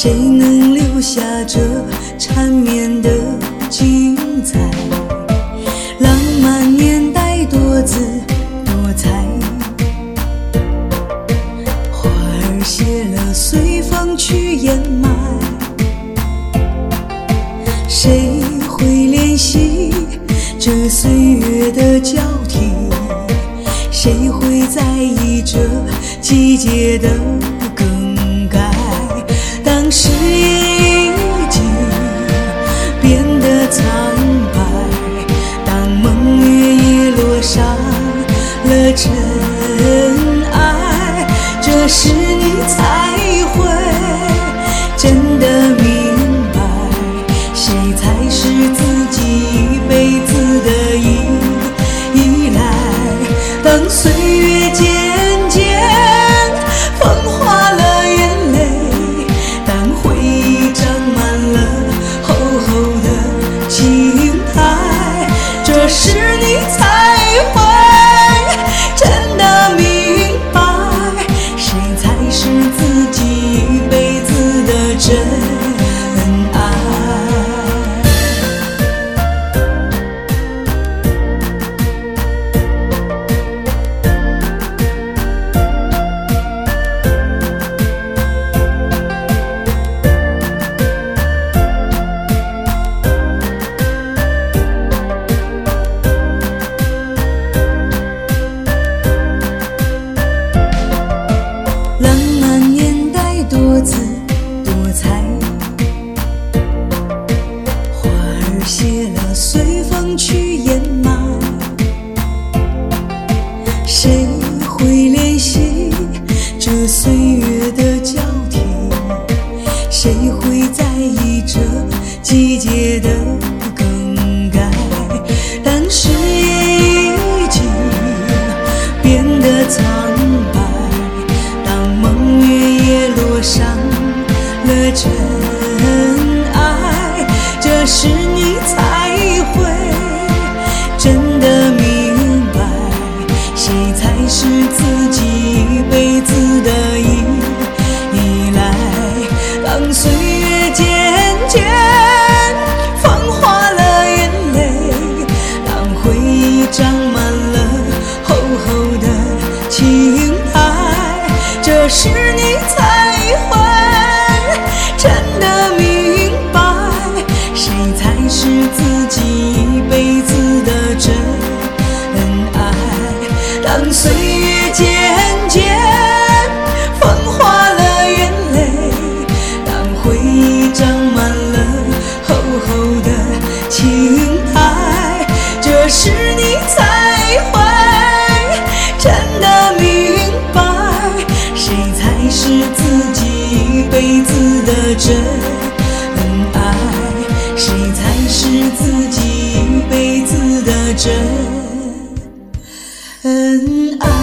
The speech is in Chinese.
谁能留下这缠绵的精彩？浪漫年代多姿多彩，花儿谢了随风去掩埋。谁会怜惜这岁月的交替？谁会在意这季节的更改？当誓言已经变得苍白，当梦月也落上了尘埃，这时你才会真的明白，谁才是自己一辈子的依赖。当岁月渐渐风化了眼泪，当回忆长满了厚厚的青苔，这时你才会真的明白，谁才是自己一辈子的真爱。浪漫年代多姿多彩，花儿谢了随风去掩埋。谁会怜惜这岁月的交替？谁会在意这季节的更改？当誓言已经变得苍白，落上了尘埃，这时你才会真的明白，谁才是自己一辈子的依赖。当岁月渐渐风化了眼泪，当回忆长满了厚厚的青苔，这时你才会真的明白，谁才是自己一辈子的真爱。当岁月渐渐风化了眼泪，当回忆长满了厚厚的青苔，这时你才会真的明白，谁才是自己一辈子的真爱？谁才是自己一辈子的真爱？